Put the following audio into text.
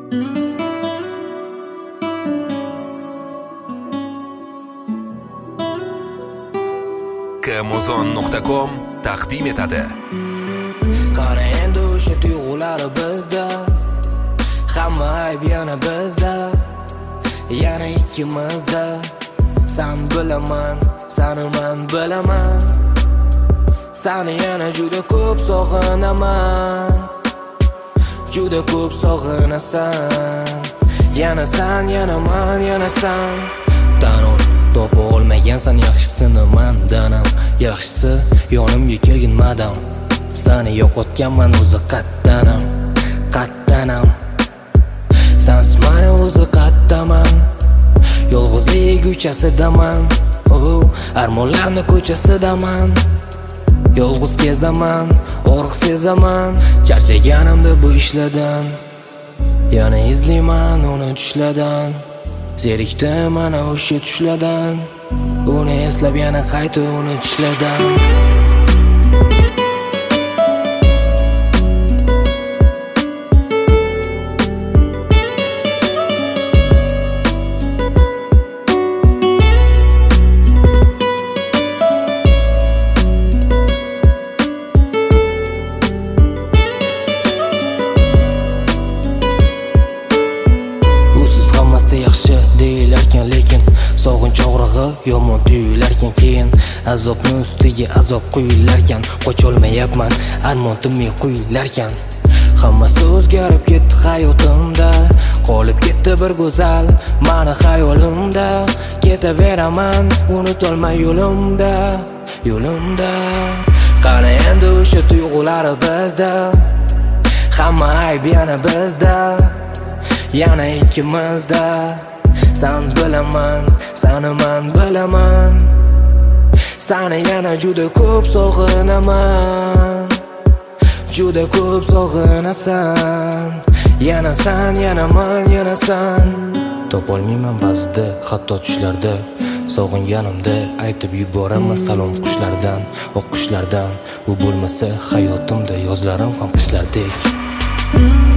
Kmozon.com taqdim etadi. Qara endi o'sha tuyg'ular bizda, hamma ayb yana bizda, yana ikkimizda. Sen bilaman, seni men bilaman, seni yana juda ko'p sog'inaman, juda ko'p sog'inasan. Yana sen, yana men, yana sen. Tanov topa olmagansan yaxshisini mendanam, yaxshisi yonimga kelgin madam. Seni yo'qotganman o'zi qattanam, qattanam. Sensiz meni o'zi qattaman, yolg'izlik ko'chasidaman, armonlarni ko'chasidaman. Yolg'iz kezaman, og'riq sezaman, charchaganimda bu ishlardan. Yana izlayman uni tushlardan, zerikdim mana o'sha tushlardan. Uni eslab yana qayta uni tushlardan. Yaxshi deyilarkan, lekin sog'inch og'rig'i yomon tuyularkan. Keyin azobni ustiga azob quyilarkan. Qocholmayapman, armon tinmay quyilarkan. Hammasi o'zgarib ketdi hayotimda, qolib ketdi bir go'zal meni xayolimda. Ketaveraman unutolmay yo'limda, yo'limda. Qani endi o'sha tuyg'ulari bizda, hamma ayb yana bizda, yana ikkimizda. Sen bilaman, seni men bilaman, seni yana juda ko'p sog'inaman, juda ko'p sog'inasan. Yana sen, yana men, yana sen. Topolmayman ba'zida hatto tushlarda, sog'inganimda aytib yuboraman salom qushlardan, o'qushlardan. U bo'lmasa hayotimda yozlarim ham qishlardek.